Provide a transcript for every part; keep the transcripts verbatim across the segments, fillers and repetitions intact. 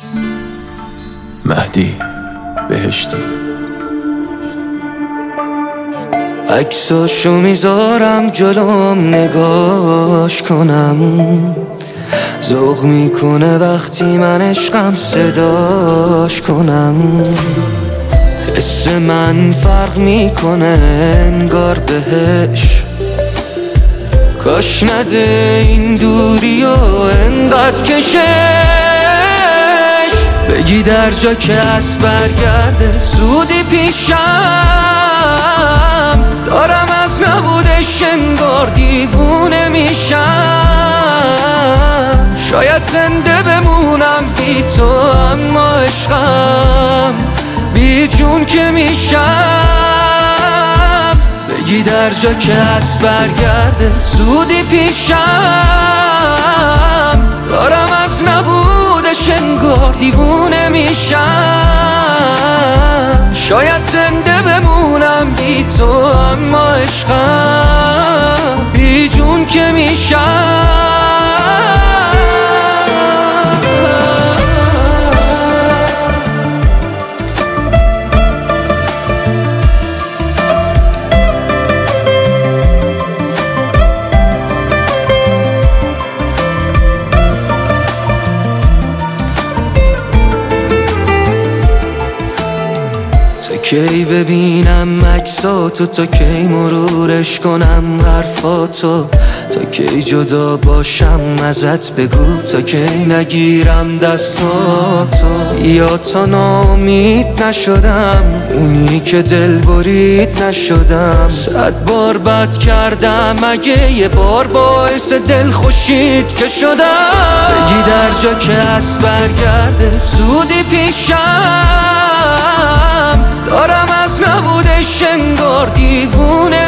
مهدی بهشتی. عکساشو میذارم جلوم نگاش کنم، ذوق میکنه وقتی من عشقم صداش کنم. حس من فرق میکنه انگار بهش، کاش نده این دوری و انقدر کشش. بگی در جا که از برگرده سودی پیشم، دارم از نبودش انگار دیوونه میشم. شاید زنده بمونم بی تو اما عشقم بی جون که میشم. بگی در جا که از برگرده سودی پیشم، دارم از نبودش انگار دیوونه میشم. شاید زنده بمونم بی تو اما عشقم بی جون که میشم. کی ببینم عکساتو، تا کی مرورش کنم حرفاتو، تا کی جدا باشم ازت بگو، تا کی نگیرم دستاتو. یا تا ناامید نشدم اونی که دل برید نشدم. صد بار بد کردم اگه یه بار باعث دل خوشید که شدم. بگی در جا که از برگرده سودی پیشم، دارم از نبودش انگار دیوونه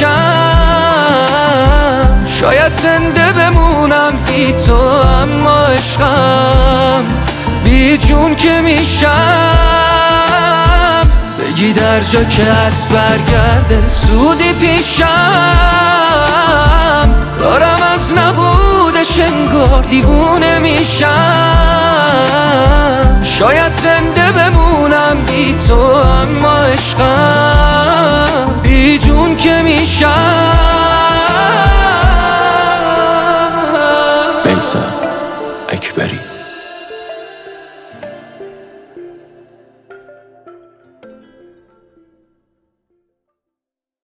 میشم. شاید زنده بمونم بی تو اما عشقم بی جون که میشم. بگی در جا که از برگرده سودی پیشم، دارم از نبودش انگار دیوونه میشم. شاید زنده بمونم بی تو اما عشقم بی جون که میشم.